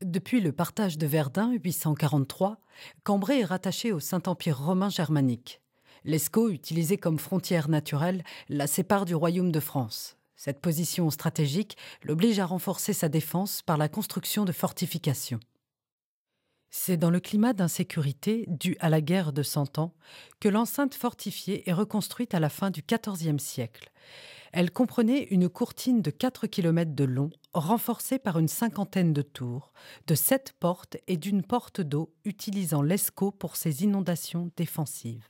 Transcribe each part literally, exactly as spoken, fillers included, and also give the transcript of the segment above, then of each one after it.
Depuis le partage de Verdun, huit cent quarante-trois, Cambrai est rattaché au Saint-Empire romain germanique. L'Escaut, utilisé comme frontière naturelle, la sépare du royaume de France. Cette position stratégique l'oblige à renforcer sa défense par la construction de fortifications. C'est dans le climat d'insécurité dû à la guerre de Cent Ans que l'enceinte fortifiée est reconstruite à la fin du quatorzième siècle. Elle comprenait une courtine de quatre kilomètres de long, renforcée par une cinquantaine de tours, de sept portes et d'une porte d'eau utilisant l'Escaut pour ses inondations défensives.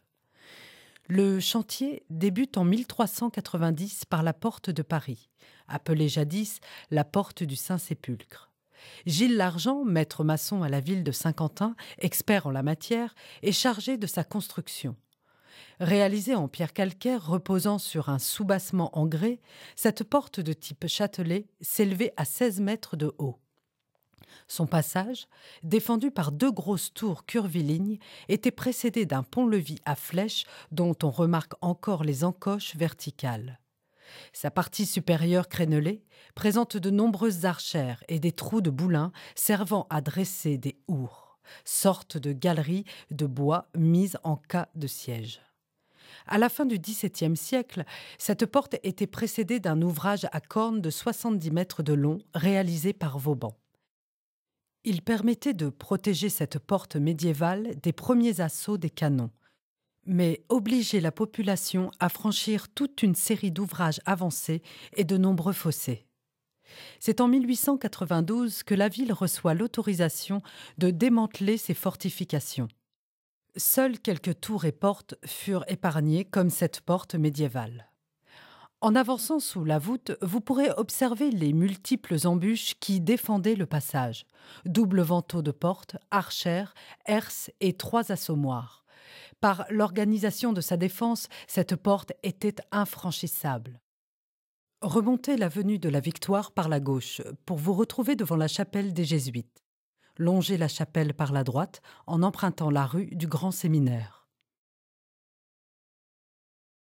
Le chantier débute en mille trois cent quatre-vingt-dix par la porte de Paris, appelée jadis la porte du Saint-Sépulcre. Gilles Largent, maître maçon à la ville de Saint-Quentin, expert en la matière, est chargé de sa construction. Réalisée en pierre calcaire reposant sur un soubassement en grès, cette porte de type Châtelet s'élevait à seize mètres de haut. Son passage, défendu par deux grosses tours curvilignes, était précédé d'un pont-levis à flèches dont on remarque encore les encoches verticales. Sa partie supérieure crénelée présente de nombreuses archères et des trous de boulins servant à dresser des hours, sorte de galeries de bois mises en cas de siège. À la fin du dix-septième siècle, cette porte était précédée d'un ouvrage à cornes de soixante-dix mètres de long réalisé par Vauban. Il permettait de protéger cette porte médiévale des premiers assauts des canons, mais obligeait la population à franchir toute une série d'ouvrages avancés et de nombreux fossés. C'est en mille huit cent quatre-vingt-douze que la ville reçoit l'autorisation de démanteler ses fortifications. Seules quelques tours et portes furent épargnées comme cette porte médiévale. En avançant sous la voûte, vous pourrez observer les multiples embûches qui défendaient le passage. Double vantaux de porte, archères, herses et trois assommoirs. Par l'organisation de sa défense, cette porte était infranchissable. Remontez l'avenue de la Victoire par la gauche pour vous retrouver devant la chapelle des Jésuites. Longez la chapelle par la droite en empruntant la rue du Grand Séminaire.